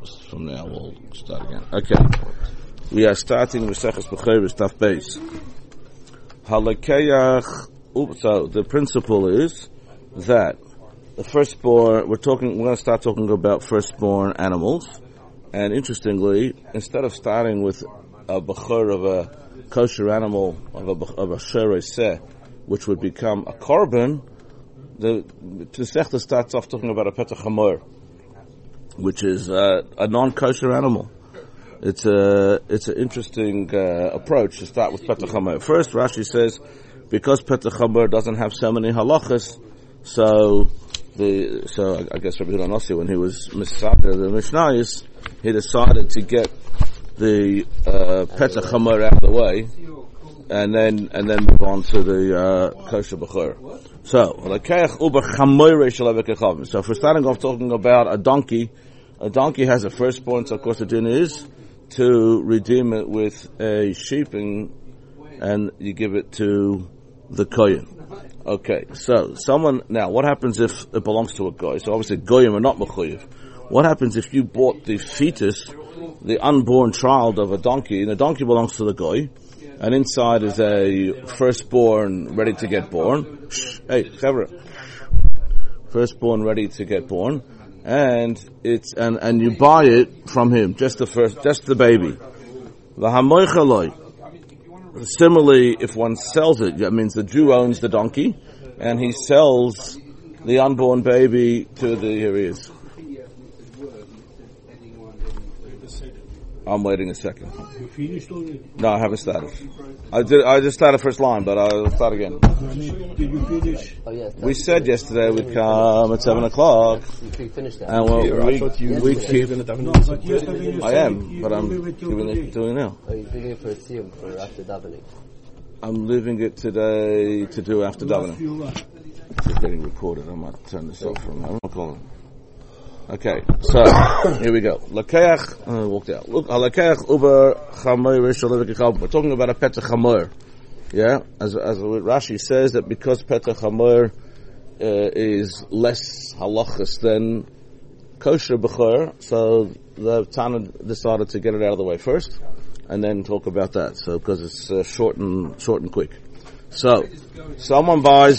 from now we'll start again. Okay. We are starting with Seches Bechoros Daf Beis. Halakeyach. So the principle is that the firstborn, we're going to start talking about firstborn animals. And interestingly, instead of starting with a bechor of a kosher animal, of a sherei seh, which would become a korban, the Sechta starts off talking about a petach hamor, which is a non-kosher animal. It's an interesting approach to start with petach hamor. First, Rashi says, because petach hamor doesn't have so many halachas, so I guess Rabbi Yehuda Nossi, when he was misader the Mishnayos, he decided to get the petach hamor out of the way, and then move on to the kosher bechor. So if we're starting off talking about a donkey has a firstborn, so of course the din is to redeem it with a sheep, and you give it to the kohen. Okay, so now what happens if it belongs to a goy? So obviously goyim are not mechuyev. What happens if you bought the fetus, the unborn child of a donkey, and the donkey belongs to the goy, and inside is a firstborn ready to get born? Hey, chavra. Firstborn ready to get born, and you buy it from him, just the baby. Similarly, if one sells it, that means the Jew owns the donkey, and he sells the unborn baby to here he is. I'm waiting a second. You finished already? No, I haven't started. I just started first line, but I'll start again. Did you finish? Oh, yes. We said yesterday we'd come at 7 o'clock. You finished that. And we keep. No, but yesterday you I said am, but I'm doing it now. Oh, you're doing it for a siyum, for after davening. I'm leaving it today to do after davening. It's getting recorded. I might turn this off for a moment. Okay, so here we go. Lakeach walked out. Look, Lakeach uber chamoy rishol. We're talking about a petach hamor. Yeah, as Rashi says that because petach hamor is less halachas than kosher bechor, so the Tana decided to get it out of the way first, and then talk about that. So because it's short and quick. So someone buys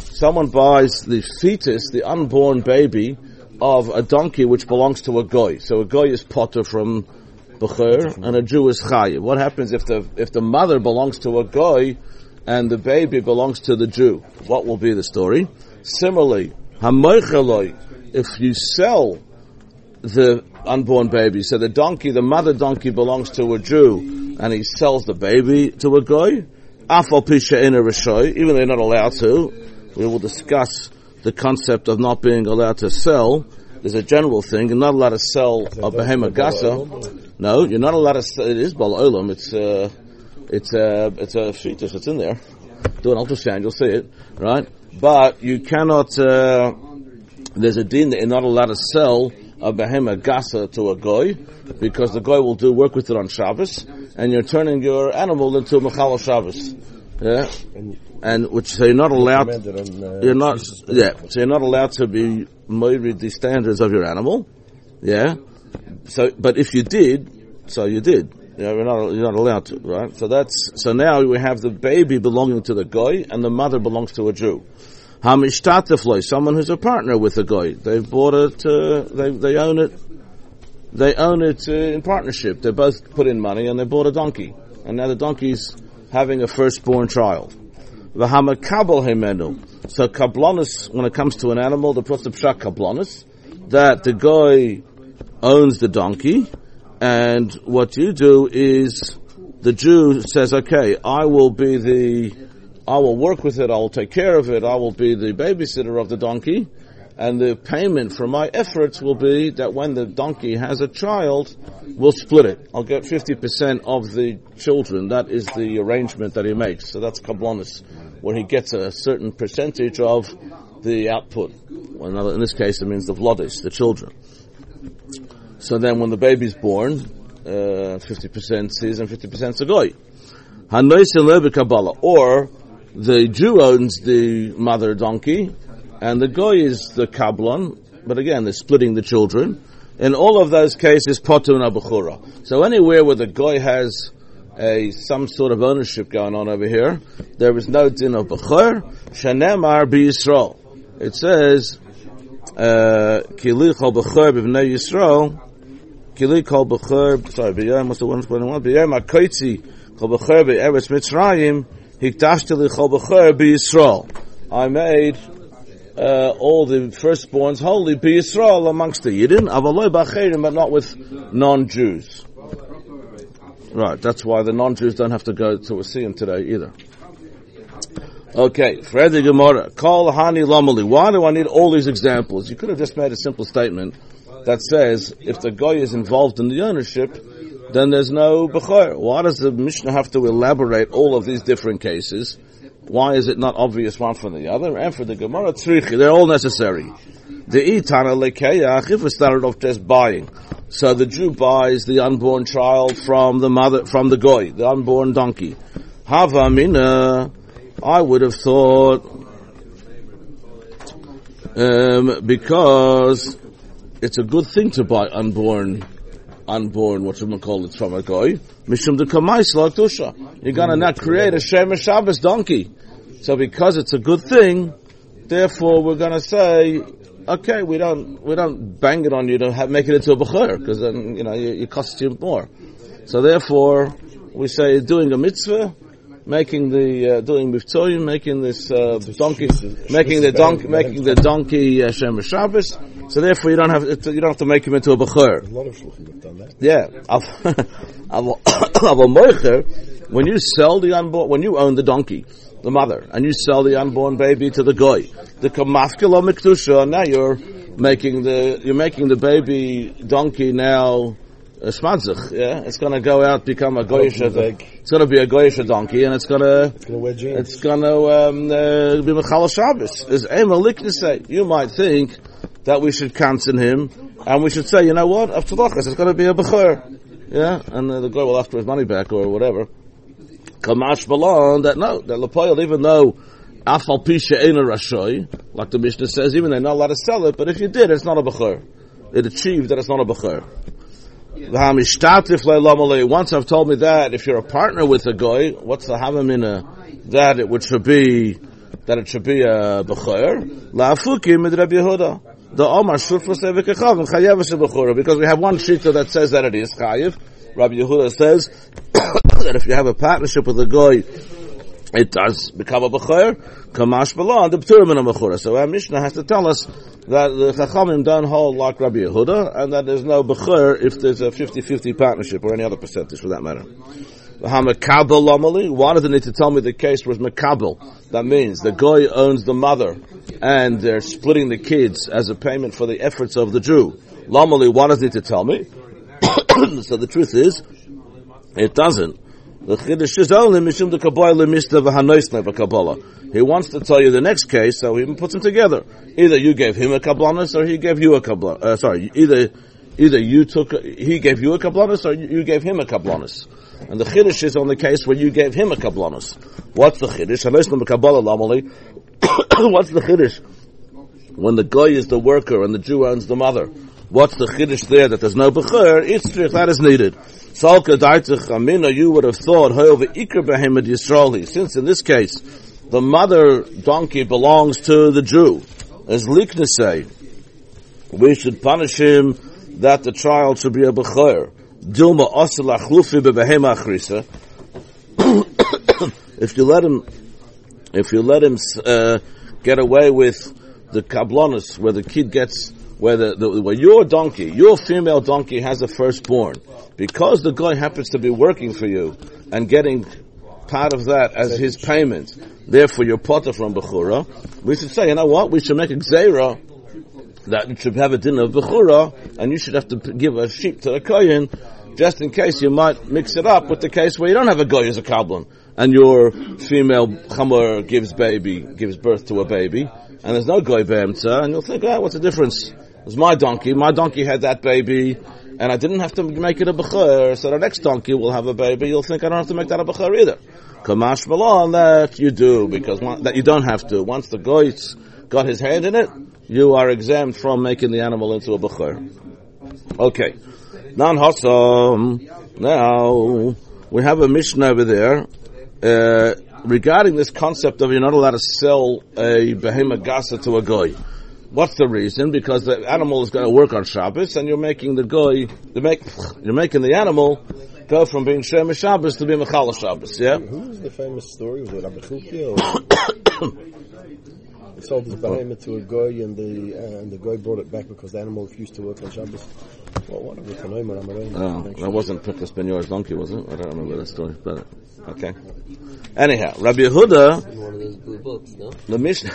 the fetus, the unborn baby, of a donkey which belongs to a goy. So a goy is potter from bechor, and a Jew is chayiv. What happens if the mother belongs to a goy and the baby belongs to the Jew? What will be the story? Similarly, hamoicheloi, if you sell the unborn baby, so the mother donkey belongs to a Jew, and he sells the baby to a goy, afal pisha in a rishoy, even though they're not allowed to. We will discuss the concept of not being allowed to sell. There's a general thing. You're not allowed to sell a behema gasa. No, you're not allowed to sell. It is bal olam. It's a fetus. It's in there. Do an ultrasound, you'll see it, right? But you cannot, there's a din that you're not allowed to sell a behema gasa to a goy, because the goy will do work with it on Shabbos, and you're turning your animal into a mechal Shabbos. Yeah? And which so you're not allowed. So you're not allowed to be moirid the standards of your animal. Yeah. So, but if you did, so you did. You're not allowed to, right? So now we have the baby belonging to the goy, and the mother belongs to a Jew. Hamishtatefloy, someone who's a partner with a goy. They bought it. They own it. They own it in partnership. They both put in money, and they bought a donkey, and now the donkey's having a firstborn child. V'hamakabel hemenu. So kablonis, when it comes to an animal, the pshat kablonis, that the guy owns the donkey, and what you do is the Jew says, okay, I will work with it, I will take care of it, I will be the babysitter of the donkey, and the payment for my efforts will be that when the donkey has a child, we'll split it. I'll get 50% of the children. That is the arrangement that he makes. So that's kablonis, where he gets a certain percentage of the output. Well, in this case, it means the vlodis, the children. So then when the baby's born, 50% is and 50% is a goy. Or the Jew owns the mother donkey, and the goy is the kablon, but again, they're splitting the children, In all of those cases, potuna b'chura. So anywhere where the guy has some sort of ownership going on over here, there is no din of b'chur. Shanemar b'Yisrael. It says, Kili kol b'chur b'vnei Yisrael. Kili kol b'chur. Sorry, b'yom. What's the 121? B'yom ha'koitzi kol b'chur b'eretz Mitzrayim. Hikdashti li kol b'chur b'Yisrael. I made all the firstborns holy b'Yisrael amongst the Yidden, avaloi b'acherim, but not with non-Jews. Right, that's why the non-Jews don't have to go to a siyum today either. Okay, Fredi Gemara, Kol Hani Lamali. Why do I need all these examples? You could have just made a simple statement that says, if the guy is involved in the ownership, then there's no b'chor. Why does the Mishnah have to elaborate all of these different cases? Why is it not obvious one from the other? And for the Gemara Tzrichi, they're all necessary. The Itana Lekeach, if we started off just buying. So the Jew buys the unborn child from the mother, from the goy, the unborn donkey. Hava mina, I would have thought, because it's a good thing to buy unborn, whatchamacallit, from a goy. Mishum de kamais la tusha. You're gonna not create a Shemesh Shabbos donkey. So because it's a good thing, therefore we're gonna say, okay, we don't bang it on you to make it into a b'chur, because then, you cost you more. So therefore, we say doing a mitzvah, making doing mivtzoyim, making this, donkey, making the donkey, Shemesh Shabbos. So therefore you don't have to make him into a b'chur. A lot of shluchim have done that. Yeah. When you sell the unborn, when you own the donkey, the mother, and you sell the unborn baby to the goy, the kamafkila miktusha, now you're making the baby donkey now shmadzich, yeah? It's gonna go out, become a goyish, it's gonna be a goyish donkey, and it's gonna wear jeans. It's gonna, be mechal Shabbos. Is to say, you might think that we should cancel him, and we should say, you know what, after Lachas, it's gonna be a b'chur, yeah? And the guy will ask for his money back, or whatever. Kamash Balon, that Lepoil, even though Afal Pisha ain't a Rashoy, like the Mishnah says, even they're not allowed to sell it, but if you did, it's not a B'chur. It achieved that it's not a B'chur. Once I've told me that, if you're a partner with a guy, what's the Havamina? That it should be a B'chur. La'afukim mit Rabbi Yehuda. The Omar Shurfa Sevikachov and Chayev B'chur. Because we have one shita that says that it is Chayev. Rabbi Yehuda says that if you have a partnership with a guy, it does become a b'chor. Kamash Balon, the B'turim and a b'chor. So our Mishnah has to tell us that the Chachamim don't hold like Rabbi Yehuda, and that there's no b'chor if there's a 50-50 partnership, or any other percentage for that matter. Why does it need to tell me the case was Mekabel? That means the guy owns the mother, and they're splitting the kids as a payment for the efforts of the Jew. Lamali, why does it need to tell me? So the truth is, it doesn't. The chiddush is only mishum de kabbalah mista v'hanoisne v'kabbalah. He wants to tell you the next case, so he puts them together. Either you gave him a kabbalah, or he gave you a kabbalah. Either he gave you a kabbalah, or you gave him a kabbalah. And the chiddush is on the case where you gave him a kabbalah. What's the chiddush? Hanoisne v'kabbalah lamali. What's the chiddush? When the guy is the worker and the Jew owns the mother. What's the chiddush there that there's no b'chur? Itzrich, that is needed. Salka daitich amina, you would have thought, since in this case, the mother donkey belongs to the Jew. As Likna say, we should punish him that the child should be a b'chur. Dilma osel achlufi bebehema achrisa. If you let him get away with the kablonis, where the kid gets, where your female donkey has a firstborn, because the guy happens to be working for you and getting part of that as his payment, therefore you're potter from Bechura, we should say, you know what, we should make a gzeira that you should have a dinner of Bechura, and you should have to give a sheep to a kohen, just in case you might mix it up with the case where you don't have a goy as a kablan, and your female chamor gives birth to a baby, and there's no goy be'emtza, and you'll think, what's the difference? It's my donkey had that baby, and I didn't have to make it a b'chur, so the next donkey will have a baby, you'll think I don't have to make that a b'chur either. Kamash malon, that you do, because that you don't have to. Once the goy's got his hand in it, you are exempt from making the animal into a b'chur. Okay. Nan Hassam. Now, we have a Mishnah over there, regarding this concept of you're not allowed to sell a behemoth gasa to a goy. What's the reason? Because the animal is going to work on Shabbos, and you're making the animal go from being Shem Shabbos to being Mechal Shabbos. Yeah. Who was the famous story? Was it Rabbi Chukya? He sold his behemoth to a goy, and the goy brought it back because the animal refused to work on Shabbos. Well, what was the name? That wasn't Pinchas Ben Yor's donkey, was it? I don't remember that story. But okay. Anyhow, Rabbi Yehuda. In one of those blue books, no? The Mishnah.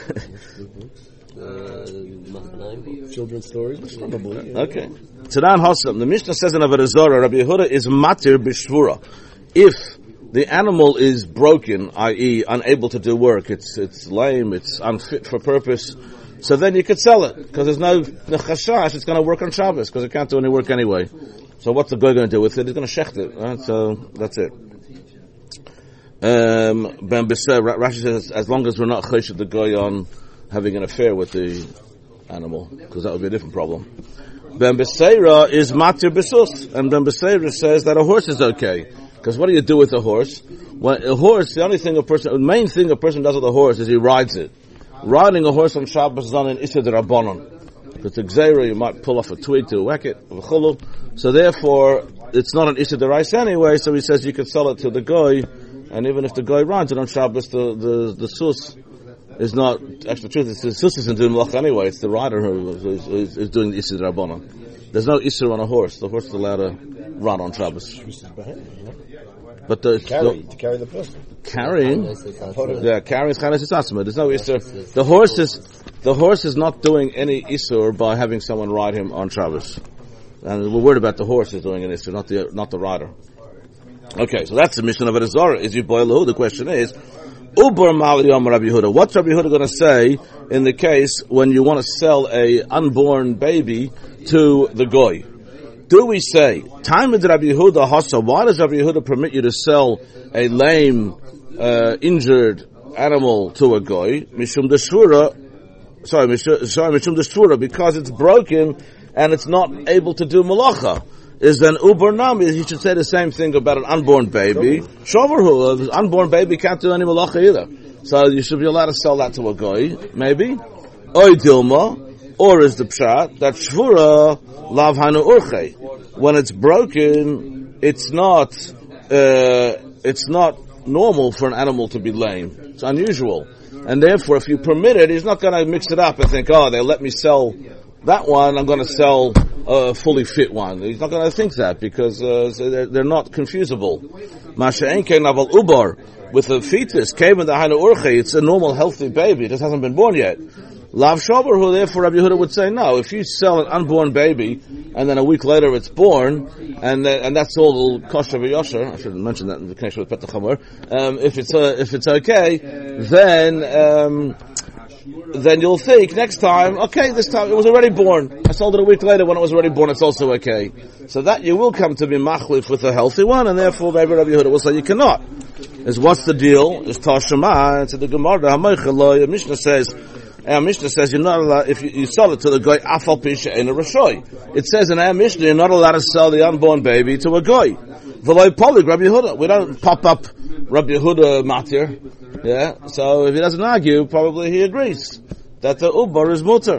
Children's stories, probably. Yeah. Okay. Tadan Hassam. The Mishnah says in Avodah Zarah, Rabbi Yehuda is matir b'shvura. If the animal is broken, i.e., unable to do work, it's lame, it's unfit for purpose, so then you could sell it, because there's no chashash, it's going to work on Shabbos, because it can't do any work anyway. So what's the guy going to do with it? He's going to shecht it, right? So that's it. Rashi says, as long as we're not choshed the guy on having an affair with the animal, because that would be a different problem. Ben Beseira is matir besus, and Ben Beseira says that a horse is okay. Because what do you do with a horse? Well, a horse, the main thing a person does with a horse is he rides it. Riding a horse on Shabbos is on an Issa D'Rabbanan. If it's a Gzeira, you might pull off a twig to whack it, of a chulul. So therefore, it's not an Issa D'Raisa anyway, so he says you could sell it to the goy, and even if the goy rides it on Shabbos, the sus is not, actually the truth is, the sus isn't doing malach anyway, it's the rider who is doing the Issa D'Rabbanan. There's no Issa on a horse. The horse is allowed to run on Shabbos. But to carry the person. Carrying is Chanes Yitzasma. There's no Issur. The horse is not doing any Issur by having someone ride him on Shabbos. And we're worried about the horse is doing an Issur, not the rider. Okay, so that's the mission of Avodah Zarah. Is you boil the question is, Uber Mali Yom Rabbi Yehuda. What's Rabbi Yehuda going to say in the case when you want to sell a unborn baby to the goy? Do we say, time with Rabbi Yehuda Hasa, why does Rabbi Yehuda permit you to sell a lame, injured animal to a goy? Mishum Deshvura, Mishum Deshvura, because it's broken and it's not able to do malacha. Is then Uber Nami, he should say the same thing about an unborn baby. Shoverhu, an unborn baby can't do any malacha either. So you should be allowed to sell that to a goy, maybe. Oy Dilma, or is the pshat that shvura lav hanu urche. When it's broken, it's not normal for an animal to be lame. It's unusual, and therefore, if you permit it, he's not going to mix it up and think, "Oh, they let me sell that one. I'm going to sell a fully fit one." He's not going to think that because they're not confusable. Masha enke naval ubar with a fetus came in the hanu urche. It's a normal, healthy baby. It just hasn't been born yet. Lav Shover, who therefore Rabbi Yehuda would say, no, if you sell an unborn baby, and then a week later it's born, and that's all kosher v'yosher, I should mention that in the connection with Petach Hamor, if it's okay, then you'll think next time, okay, this time it was already born. I sold it a week later when it was already born, it's also okay. So that you will come to be machlif with a healthy one, and therefore maybe Rabbi Yehuda will say you cannot. Is what's the deal? Is Tashema, and to the Gemara, the Mishnah says, our Mishnah says you're not allowed, if you sell it to the goy, afal pisha in a rashoy. It says in our Mishnah you're not allowed to sell the unborn baby to a goy. V'loy polig Rabbi Yehuda. We don't pop up Rabbi Yehuda matir. Yeah. So if he doesn't argue, probably he agrees that the ubar is mutter.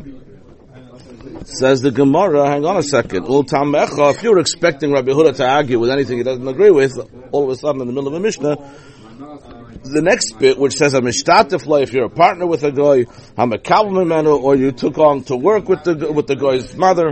Says the Gemara, hang on a second. If you're expecting Rabbi Yehuda to argue with anything he doesn't agree with, all of a sudden in the middle of a Mishnah, the next bit, which says, if you're a partner with a goy, or you took on to work with the goy's mother,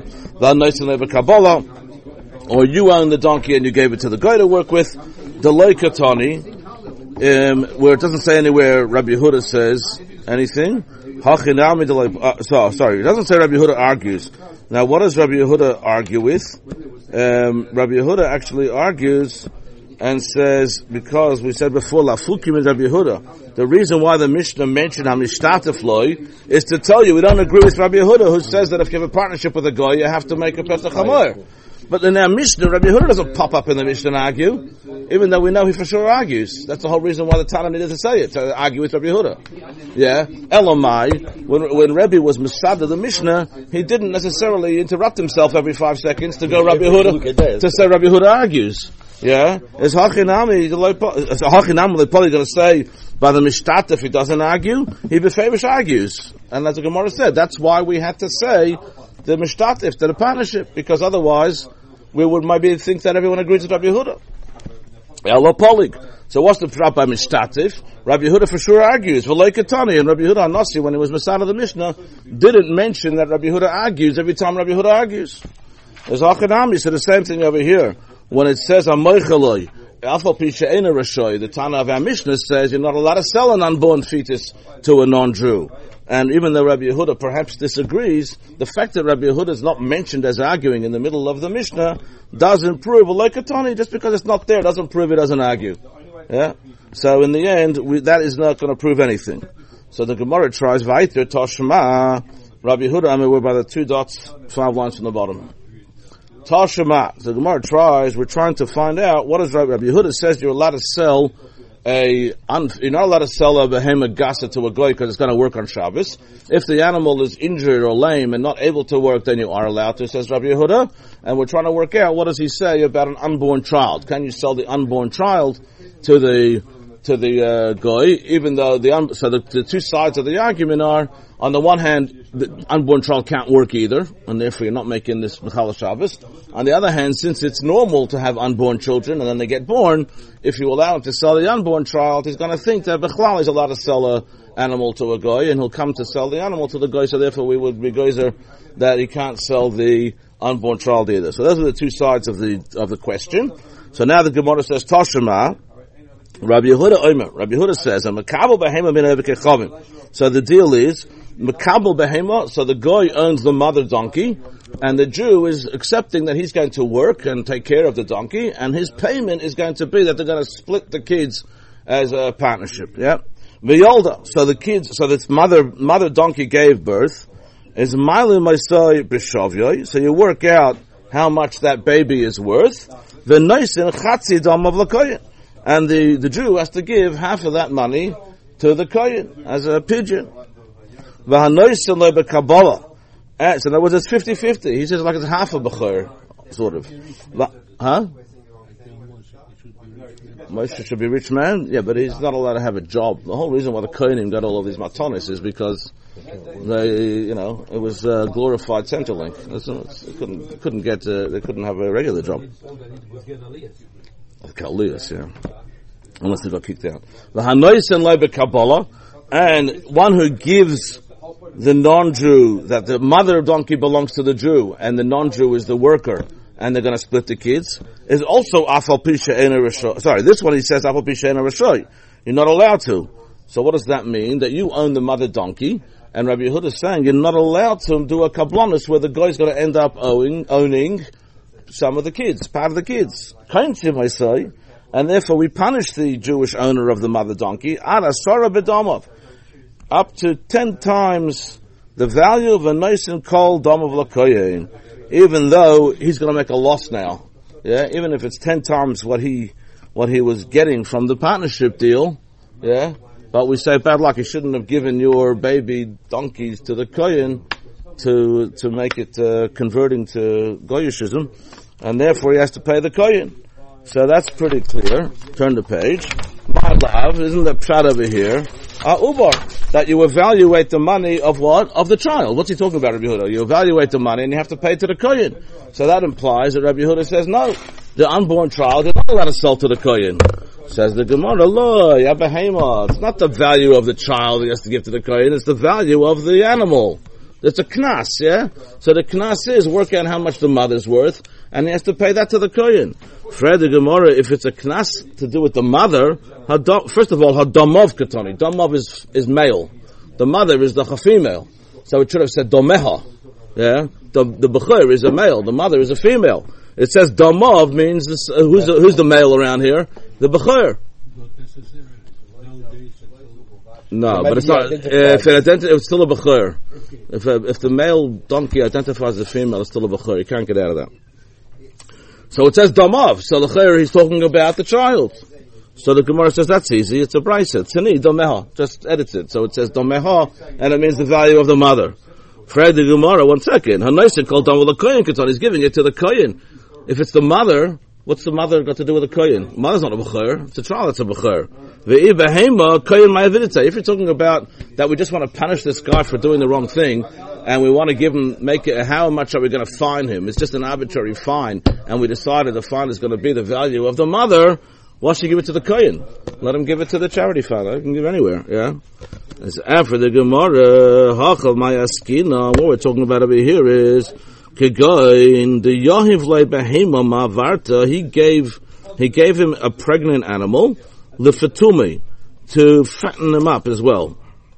or you own the donkey and you gave it to the guy to work with, the loikatani, where it doesn't say anywhere Rabbi Yehuda says anything. Sorry, it doesn't say Rabbi Yehuda argues. Now, what does Rabbi Yehuda argue with? Rabbi Yehuda actually argues and says, because we said before, Lafukim is Rabbi Yehuda. The reason why the Mishnah mentioned Hamishtatefloi is to tell you we don't agree with Rabbi Yehuda, who says that if you have a partnership with a guy, you have to make a Pesach Hamor. But in our Mishnah, Rabbi Yehuda doesn't pop up in the Mishnah and argue, even though we know he for sure argues. That's the whole reason why the Tana needed to say it, to argue with Rabbi Yehuda. Yeah. Elamai, when Rabbi was Masada the Mishnah, he didn't necessarily interrupt himself every 5 seconds to go Rabbi Yehuda, to say Rabbi Yehuda argues. Yeah. Is Hachinami, they're probably going to say, by the Mishtat, if he doesn't argue, he befavorish argues. And as the Gemara said, that's why we had to say the Mishtatif, to the partnership, because otherwise we would maybe think that everyone agrees with Rabbi Yehuda. Elo Polig. So what's the prat by Mishtatif? Rabbi Yehuda for sure argues. V'loi Ketani, and Rabbi Yehuda Anasi, when he was Masada the Mishnah, didn't mention that Rabbi Yehuda argues every time Rabbi Yehuda argues. There's Achanami, so the same thing over here. When it says Amoichaloi, the Tana of our Mishnah says you're not allowed to sell an unborn fetus to a non-Jew. And even though Rabbi Yehuda perhaps disagrees, the fact that Rabbi Yehuda is not mentioned as arguing in the middle of the Mishnah doesn't prove, just because it's not there doesn't prove he doesn't argue. Yeah? So in the end, that is not going to prove anything. So the Gemara tries, Vayter Toshma, Rabbi Yehuda, we're by the 2 dots, 5 lines from the bottom. Tashema. So the Gemara tries, we're trying to find out, what does Rabbi Yehuda says you're allowed to sell you're not allowed to sell a behemoth gasa to a goy because it's going to work on Shabbos. If the animal is injured or lame and not able to work, then you are allowed to, says Rabbi Yehuda. And we're trying to work out, what does he say about an unborn child? Can you sell the unborn child to the goy, even though the 2 sides of the argument are, on the one hand, the unborn child can't work either, and therefore you're not making this Mechala Shabbos. On the other hand, since it's normal to have unborn children, and then they get born, if you allow him to sell the unborn child, he's going to think that Bechlal is allowed to sell an animal to a goy, and he'll come to sell the animal to the goy, so therefore we would be goyzer that he can't sell the unborn child either. So those are the 2 sides of the question. So now the Gemara says, Toshema, Rabbi Yehuda says, so the deal is, Makabel behema, so the goy owns the mother donkey, and the Jew is accepting that he's going to work and take care of the donkey, and his payment is going to be that they're going to split the kids as a partnership. Yeah, V'yolda, so this mother donkey gave birth, is Mailu Maisai B'Shavyoy, so you work out how much that baby is worth, V'noisin Chatzi Dam of Lakoyin, and the Jew has to give half of that money to the kohen as a pigeon. So in other words, it's 50-50. He says like it's half a bechor, sort of. Moshe should be a rich man? Yeah, but he's not allowed to have a job. The whole reason why the Kohanim got all of these matonis is because it was glorified Centrelink. They couldn't have a regular job. Kaliyas, yeah. Unless they got kicked out. And one who gives the non-Jew, that the mother donkey belongs to the Jew, and the non-Jew is the worker, and they're going to split the kids, is also Afal Pisha Ena Rashoy. Sorry, this one he says Afal Pisha Ena Rashoy. You're not allowed to. So what does that mean? That you own the mother donkey, and Rabbi Yehuda is saying you're not allowed to do a kablanus where the guy's going to end up owning some of the kids, part of the kids. Kaintim, I say, and therefore we punish the Jewish owner of the mother donkey, Arasara Bedamov, up to 10 times the value of a nice and cold dam of lakoyin, even though he's going to make a loss now. Yeah, even if it's 10 times what he was getting from the partnership deal. Yeah, but we say bad luck. You shouldn't have given your baby donkeys to the koyin to make it converting to goyishism, and therefore he has to pay the koyin. So that's pretty clear. Turn the page. My love, isn't the pshat over here? Ubar, that you evaluate the money of what? Of the child. What's he talking about, Rabbi Yehuda? You evaluate the money and you have to pay to the kohen. So that implies that Rabbi Yehuda says, no, the unborn child is not allowed to sell to the kohen. Says the Gemara, lo, yabahema. It's not the value of the child he has to give to the kohen, it's the value of the animal. It's a knas, yeah? So the knas is work out how much the mother's worth, and he has to pay that to the kohen. Fred the Gemara, if it's a knas to do with the mother, first of all, hadamov katoni. Damov is male. The mother is the female. So it should have said domeha. Yeah? The bechor is a male. The mother is a female. It says damov means who's the male around here? The bechor. No, but it's not. It's still a bechor. If the male donkey identifies as a female, it's still a bechor. You can't get out of that. So it says Damav. So l'chayr, he's talking about the child. So the Gemara says that's easy. It's a brisa. Tzini Domeha. Just edits it. So it says Domeha, and it means the value of the mother. Fred the Gemara, 1 second. Hanaisa called down with the kohen ketzon. He's giving it to the kohen. If it's the mother, what's the mother got to do with the kohen? Mother's not a b'chor. It's a child that's a b'chor. Ve'i behema kohen ma'avidita. If you're talking about that we just want to punish this guy for doing the wrong thing, and we want to give him, make it, how much are we going to fine him? It's just an arbitrary fine, and we decided the fine is going to be the value of the mother. Why should you give it to the kohen? Let him give it to the charity father. You can give it anywhere, yeah? It's after the Gemara, Hachal Mayaskina, what we're talking about over here is, Kegoin, the Yohiv Le Behema Mavarta, he gave him a pregnant animal, Lefatumi, to fatten him up as well.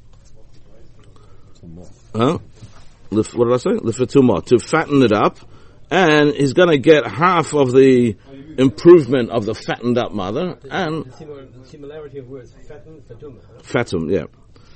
Huh? What did I say? Lefatuma, to fatten it up, and he's gonna get half of the improvement of the fattened up mother, and similarity of words, fatum, yeah.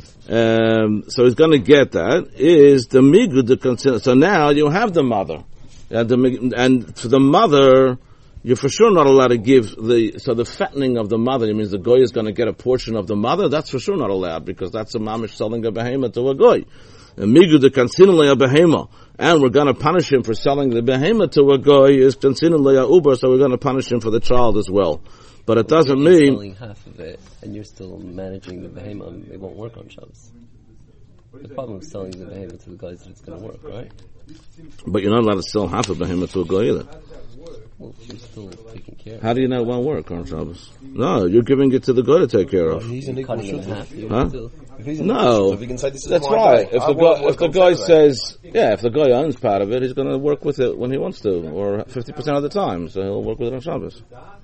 So he's going to get that. Is the migud the consider? So now you have the mother, and for the mother, you're for sure not allowed to give the fattening of the mother. It means the goy is going to get a portion of the mother. That's for sure not allowed because that's a mamish selling a behema to a goy. Migud the consider a behema. And we're going to punish him for selling the behema to a guy is considered uber, so we're going to punish him for the child as well. But it doesn't mean selling half of it, and you're still managing the behema. It won't work on Shabbos. The problem is selling the behema to the guys that it's going to work, right? But you're not allowed to sell half a behema to a guy either. Well, you're still taking care of it. How do you know it won't work on Shabbos? No, you're giving it to the guy to take care of. He's an equal Cutting it in half. Huh? No. That's right. If the guy says, if the guy owns part of it, he's going to work with it when he wants to, or 50% of the time, so he'll work with it on Shabbos.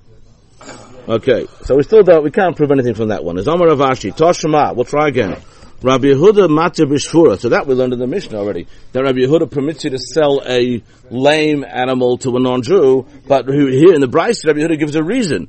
Okay, so we can't prove anything from that one. Is Amar Ravashi, Toshima, we'll try again. Rabbi Yehuda Matzah B'Shvura. So that we learned in the Mishnah already. That Rabbi Yehuda permits you to sell a lame animal to a non-Jew, but here in the Brisa, Rabbi Yehuda gives a reason.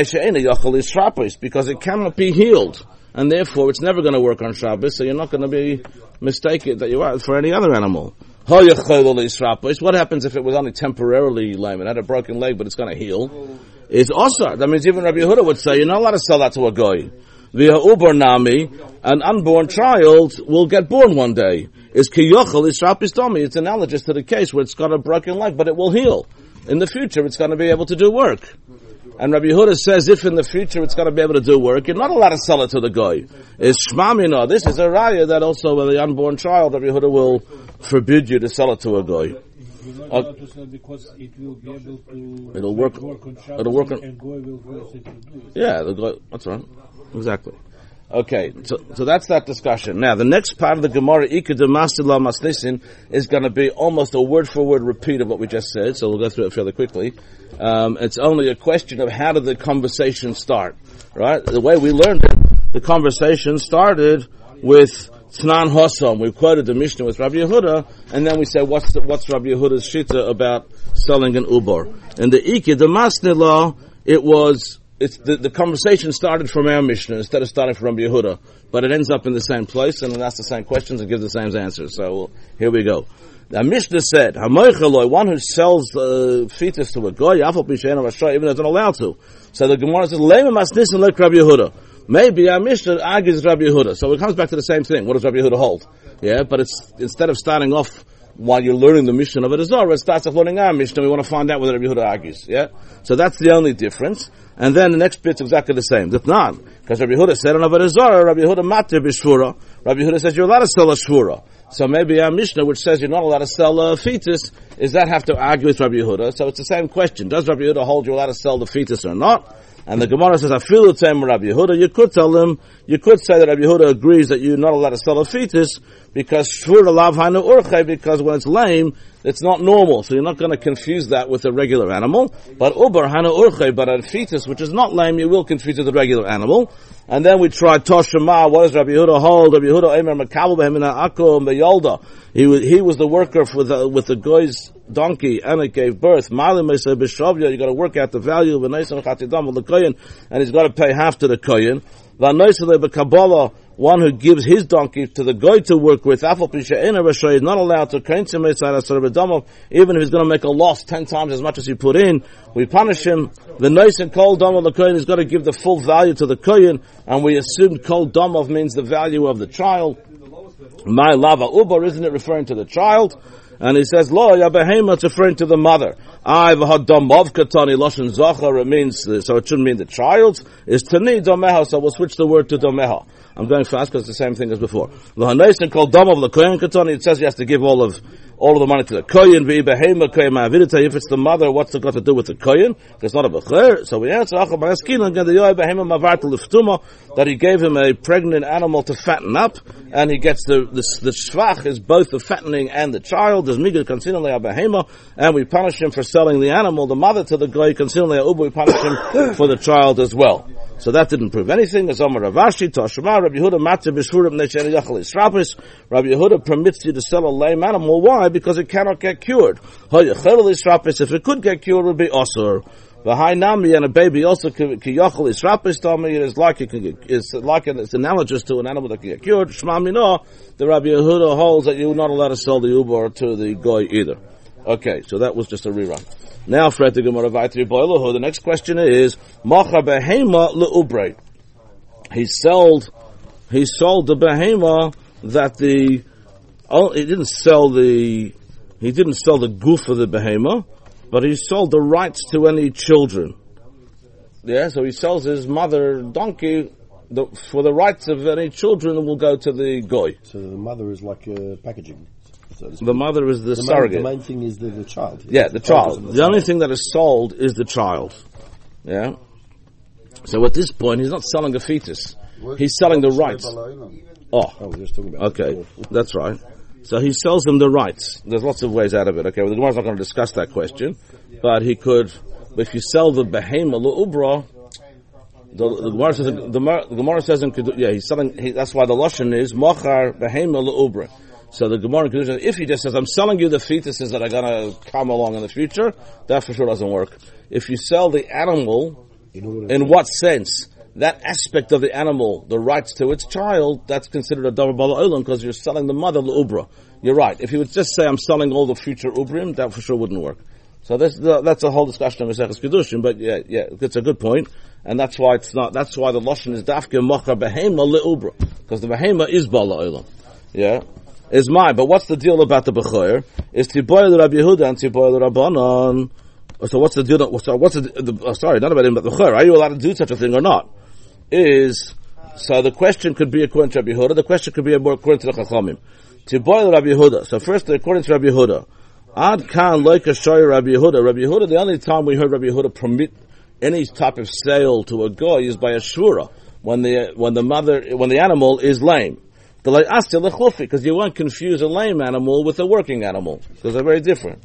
Because it cannot be healed. And therefore it's never going to work on Shabbos, so you're not going to be mistaken that you are for any other animal. What happens if it was only temporarily lame? It had a broken leg, but it's going to heal. It's also, that means even Rabbi Yehuda would say, you're not allowed to sell that to a goy. Via uber nami, an unborn child will get born one day. It's it's analogous to the case where it's got a broken leg, but it will heal. In the future, it's going to be able to do work. And Rabbi Yehuda says, if in the future it's going to be able to do work, you're not allowed to sell it to the guy. It's shmamina. This is a raya that also with the unborn child, Rabbi Yehuda will forbid you to sell it to a guy. You're not allowed to sell because it will be able to it'll work on Shabbos, it'll work on, and goy will force it to do it. Yeah, the guy, that's right. Exactly. Okay, so that's that discussion. Now, the next part of the Gemara, Ikadamastila Masnisin, is going to be almost a word-for-word repeat of what we just said, so we'll go through it fairly quickly. It's only a question of how did the conversation start, right? The way we learned it, the conversation started with Tnan Hossam. We quoted the Mishnah with Rabbi Yehuda, and then we said, what's Rabbi Yehuda's shita about selling an ubar? And the Ikadamastila, it's the conversation started from our Mishnah instead of starting from Yehuda, but it ends up in the same place and it asks the same questions and gives the same answers. So here we go. The Mishnah said, one who sells fetus to a goy, even though it's not allowed to. So the Gemara says, Lema masnisin like Rabbi Yehuda. Maybe our Mishnah argues Rabbi Yehuda. So it comes back to the same thing. What does Rabbi Yehuda hold? Yeah, but it's instead of starting off while you're learning the Mishnah of Azorah, it starts off learning our Mishnah. We want to find out whether Rabbi Yehuda argues. Yeah, so that's the only difference. And then the next bit's exactly the same. That's not. Because Rabbi Yehuda said on Azorah, Rabbi Yehuda matir b'shvura. Rabbi Yehuda says you're allowed to sell a shvura. So maybe our Mishnah, which says you're not allowed to sell a fetus, is that have to argue with Rabbi Yehuda? So it's the same question. Does Rabbi Yehuda hold you're allowed to sell the fetus or not? And the Gemara says, Afilu Tzem Rabbi Yehuda. You could tell him, you could say that Rabbi Yehuda agrees that you're not allowed to sell a fetus because shvura lav hainu urche, because when it's lame, it's not normal. So you're not going to confuse that with a regular animal. But ubar hainu urche, but a fetus which is not lame, you will confuse it with a regular animal. And then we tried Toshima. What does Rabbi Yehuda hold? Rabbi Yehuda Eimer Makabel Behemina Akum Beyolda. He was the worker with the goy's donkey, and it gave birth. Malim Mesa Bishavya. You got to work out the value of the Neisam Chatidam of the kohen, and he's got to pay half to the kohen. Vanoisele Bekabbalah one who gives his donkey to the guy to work with, is not allowed to even if he's going to make a loss 10 times as much as he put in. We punish him. The nice and cold dom of the kohen is going to give the full value to the kohen, and we assume cold domov means the value of the child. My lava ubar, isn't it referring to the child? And he says, Lo, ya behema, it's referring to the mother. I've had domov katani, loshen zachar, it means, so it shouldn't mean the child. Is tani domeha, so we'll switch the word to domeha. I'm going fast because it's the same thing as before. L'haneisin called domov l'kohen katani, it says he has to give all of the money to the kohen, v'i behema kohen ma'avidita, if it's the mother, what's it got to do with the kohen? It's not a bechor. So we answer, that he gave him a pregnant animal to fatten up, and he gets the shvach is both the fattening and the child. There's migad consinon le'abahema, and we punish him for selling the animal, the mother to the guy, consinon le'abu, we punish him for the child as well. So that didn't prove anything. As Amar Ravashi, Tashma, Rabbi Yehuda, Matzah, B'shvurim, Nechel Yachal Yisrapis. Rabbi Yehuda permits you to sell a lame animal. Why? Because it cannot get cured. Hayachel Yisrapis, if it could get cured, it would be Asur. V'hainami, and a baby also, Kiyachal Yisrapis, Tami, it is like it's analogous to an animal that can get cured. Shma Minah, the Rabbi Yehuda holds that you're not allowed to sell the uber to the goy either. Okay, so that was just a rerun. Now, the next question is, Macha behema le'ubrei. He sold the behema that he didn't sell the goof of the behema, but he sold the rights to any children. Yeah, so he sells his mother donkey for the rights of any children will go to the goy. So the mother is like packaging. So the mother is the surrogate. The main thing is the child. Yeah, the child. The only thing that is sold is the child. Yeah. So at this point, he's not selling a fetus. He's selling the rights. Oh, we're just talking about okay, that's right. So he sells him the rights. There's lots of ways out of it. Okay, well, the Gemara's not going to discuss that question, but he could. If you sell the behema le'ubra, the Gemara says he's selling. That's why the lashon is machar behema le'ubra. So the Gemara conclusion, if he just says, I'm selling you the fetuses that are going to come along in the future, that for sure doesn't work. If you sell the animal, in what sense? That aspect of the animal, the rights to its child, that's considered a davar bala olam because you're selling the mother l'ubra. You're right. If you would just say, I'm selling all the future ubrim, that for sure wouldn't work. So that's a whole discussion of Maseches Kedushin, but yeah, it's a good point. And that's why that's why the lashon is dafke machar behema le'ubra. Because the behema is bala olam. Yeah. Is mine, but what's the deal about the Bechor? Is Tiboy the Rabbi Yehuda and Tiboy the Rabbanon. So what's the deal? Sorry, not about him, but the Bechor. Are you allowed to do such a thing or not? So the question could be according to Rabbi Yehuda, the question could be according to the Chachamim. Tiboy the Rabbi Yehuda. So first, according to Rabbi Yehuda, Ad Kan Loika Shoy Rabbi Yehuda. Rabbi Yehuda, the only time we heard Rabbi Yehuda permit any type of sale to a goy is by a shvura, when the animal is lame. Because you won't confuse a lame animal with a working animal, because they're very different.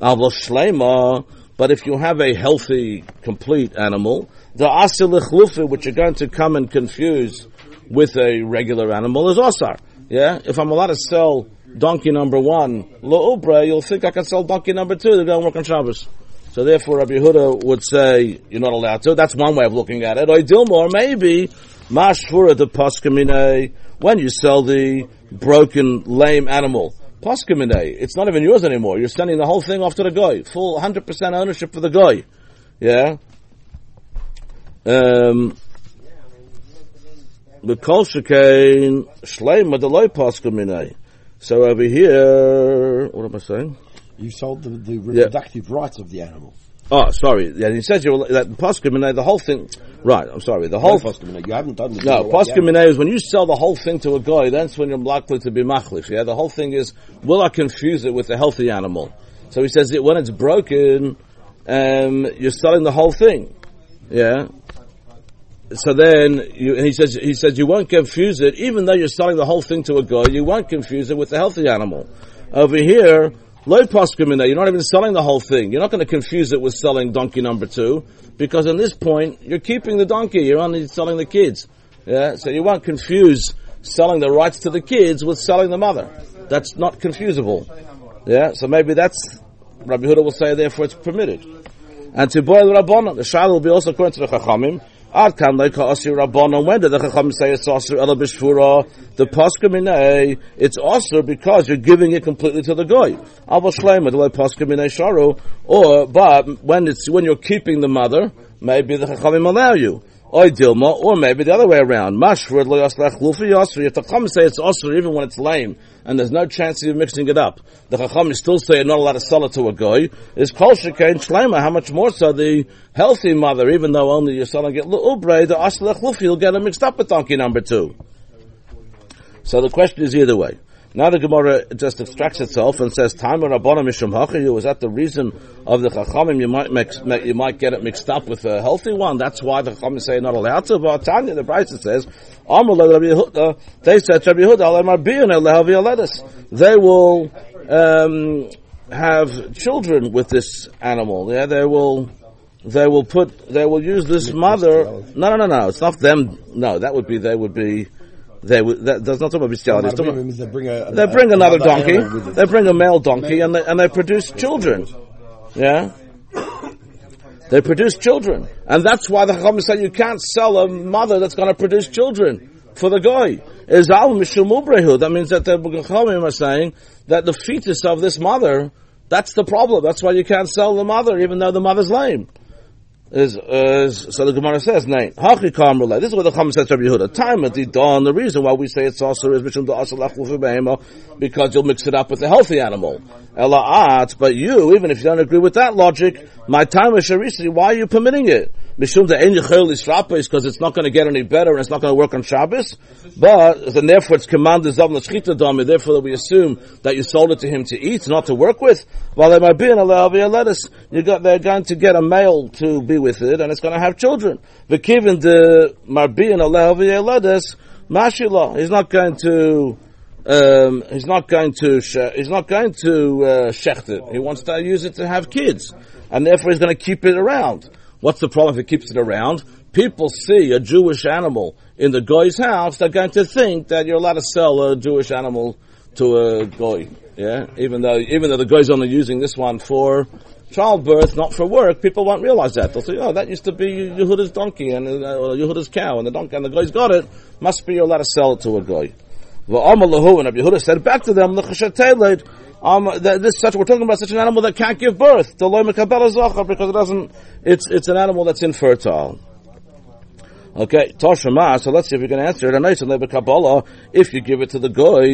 But if you have a healthy, complete animal, the asil which you're going to come and confuse with a regular animal, is asar. Yeah, if I'm allowed to sell donkey number 1 le'ubra, you'll think I can sell donkey number 2 to go and work on Shabbos. So therefore, Rabbi Yehuda would say you're not allowed to. That's one way of looking at it. Or Dilmor, maybe mashvura de paskamine. When you sell the broken, lame animal, paskamine, it's not even yours anymore. You're sending the whole thing off to the guy. Full 100% ownership for the guy. Yeah? The kol shekain shleima deloi paskamine. So over here, what am I saying? You sold the reproductive rights of the animal. Oh, sorry. Yeah, he says that paskamine, the whole thing. Right, I'm sorry. The whole paskamine, you haven't done this. No, paskamine is when you sell the whole thing to a guy. That's when you're likely to be machlif. Yeah, the whole thing is, will I confuse it with a healthy animal? So he says that when it's broken, you're selling the whole thing. Yeah. So then he says you won't confuse it, even though you're selling the whole thing to a guy. You won't confuse it with a healthy animal. Over here. Loy paskamine, you're not even selling the whole thing. You're not going to confuse it with selling donkey number 2, because in this point, you're keeping the donkey, you're only selling the kids. Yeah, so you won't confuse selling the rights to the kids with selling the mother. That's not confusable. Yeah, so maybe that's, Rabbi Yehuda will say, therefore it's permitted. And to boil Rabbanon, the Shal will be also according to the Chachamim, Ad kan like asir rabbanon. When did the Chacham say it's asir ela b'shvura? The pasuk minay, it's asir because you're giving it completely to the goy. Avol shleima delay pasuk minay sharu. Or but when you're keeping the mother, maybe the Chachamim allow you. Or Dilma, or maybe the other way around. Mashvur lo yaslach lufi yasri. If the Chacham say it's asr even when it's lame, and there's no chance of mixing it up, the Chacham still say you're not allowed to sell it to a goy. Is kol shekain shleima. How much more so the healthy mother, even though only you're selling it ubrei, the aslach lufi, you'll get it mixed up with donkey number 2. So the question is either way. Now the Gemara just extracts itself and says, "Time Rabbana Mishum Hachayu." Is that the reason of the Chachamim? You might get it mixed up with a healthy one. That's why the Chachamim say you're not allowed to. But Tanya, the Brisa says, "Amar Rabbi Yehuda." They said, "Rabbi Yehuda Alemar Biyan Lehavi Aledus." They will have children with this animal. Yeah, they will use this mother. No. It's not them. No, that would be. That's not talking about bestiality. They bring another donkey. They bring a male donkey, and they produce children. Yeah, they produce children, and that's why the Chacham said you can't sell a mother that's going to produce children for the guy. Is al mishum ubrehu. That means that the Chachamim are saying that the fetus of this mother, that's the problem. That's why you can't sell the mother, even though the mother's lame. So the Gemara says, "Nay, hachi kamrulay." This is what the Chacham says to Rabbi Yehuda. Time at the dawn. The reason why we say it's also is because you'll mix it up with a healthy animal. But you, even if you don't agree with that logic, my time is sharisi. Why are you permitting it? Mishum the ein yechol is because it's not going to get any better and it's not going to work on Shabbos. But and therefore it's commanded zav l'shchita dami. Therefore we assume that you sold it to him to eat, not to work with. While they might be in a lettuce, they're going to get a male to be with it, and it's going to have children. V'kiven the marbi in a lettuce, mashila. He's not going to shecht it. He wants to use it to have kids, and therefore he's going to keep it around. What's the problem if he keeps it around? People see a Jewish animal in the goy's house, they're going to think that you're allowed to sell a Jewish animal to a goy. Yeah, even though the goy's only using this one for childbirth, not for work, people won't realize that. They'll say, "Oh, that used to be Yehuda's donkey and Yehuda's cow, and the goy's got it. Must be you're allowed to sell it to a goy." And Rabbi Yehuda said back to them, we're talking about such an animal that can't give birth, because it's an animal that's infertile. Okay, Toshama, so let's see if we can answer it. If you give it to the goy,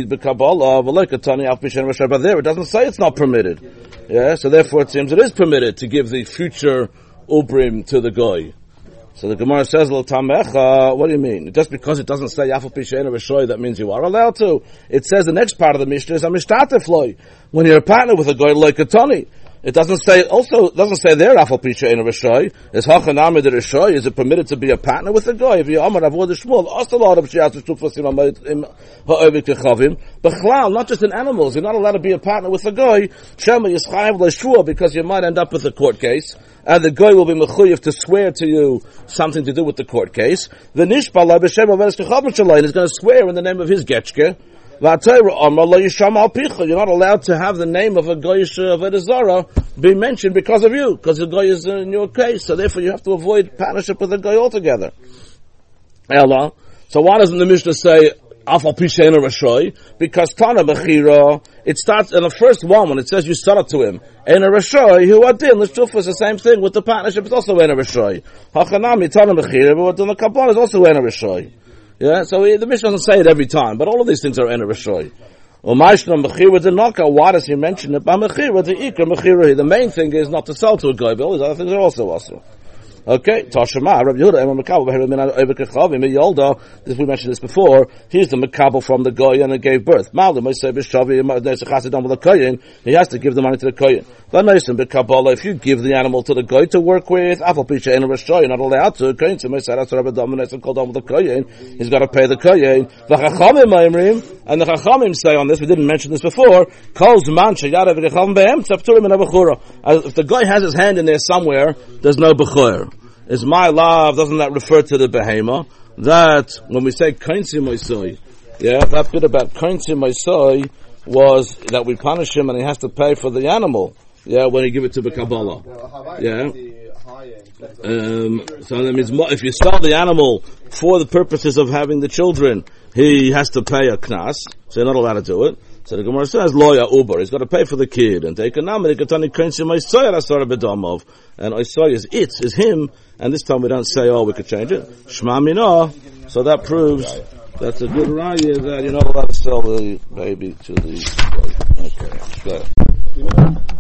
but there it doesn't say it's not permitted. Yeah, so therefore it seems it is permitted to give the future ubrim to the goy. So the Gemara says, what do you mean? Just because it doesn't say Yafal Pishein or Rishoy, that means you are allowed to. It says the next part of the Mishnah is a Mishtatefloy. When you're a partner with a goy like a Tani. It doesn't say there Yafal Pishein or Rishoy. Is Hachanami the Rishoy? Is it permitted to be a partner with a goy? If you're Amar Avodah Shmuel, Asalad of Shiat Shtuflasim Ha'ovik Techavim. Bechlal, not just in animals. You're not allowed to be a partner with a goy. Shema Yischayev L'Shvua, because you might end up with a court case. And the guy will be mechuyev to swear to you something to do with the court case. The nishbal b'shem averes kechavim shalayin is going to swear in the name of his getchke. You're not allowed to have the name of a goyish avodah zara be mentioned because of you, because the guy is in your case. So therefore, you have to avoid partnership with the guy altogether. Ella. So why doesn't the Mishnah say Afal Pishein or Rashoy? Because Tana Bechira, it starts in the first one when it says you sell it to him. Ein a Rashoy, who adin, l'shtufa is the same thing with the partnership, it's also Ein a Rashoy. Hachanami, Tana Bechira, but the Kabbalah is also Ein a Rashoy. Yeah, so the Mishnah doesn't say it every time, but all of these things are Ein a Rashoy. Why does he mention it? The main thing is not to sell to a guy, but all these other things are also. Okay, Tashema, Rabbi Yehuda, we mentioned this before, he's the Makabel from the Goy and it gave birth. He has to give the money to the Kohen. If you give the animal to the Goy to work with, you're not allowed to. He's got to pay the Kohen. And the Chachamim say on this, we didn't mention this before, if the Goy has his hand in there somewhere, there's no Bechor. Is my love, doesn't that refer to the behema? That, when we say kainsi moisoi, yeah, that bit about kainsi moisoi was that we punish him and he has to pay for the animal, yeah, when you give it to the Kabbalah. Yeah. So that means if you sell the animal for the purposes of having the children, he has to pay a knas, so you're not allowed to do it. So the Gemara says, loya uber, he's got to pay for the kid, and take a namen, and Oisoy is him, and this time we don't say, we could change it. Shma minah, so that proves that's a good raya that you're not allowed to sell the baby to the, okay, go ahead.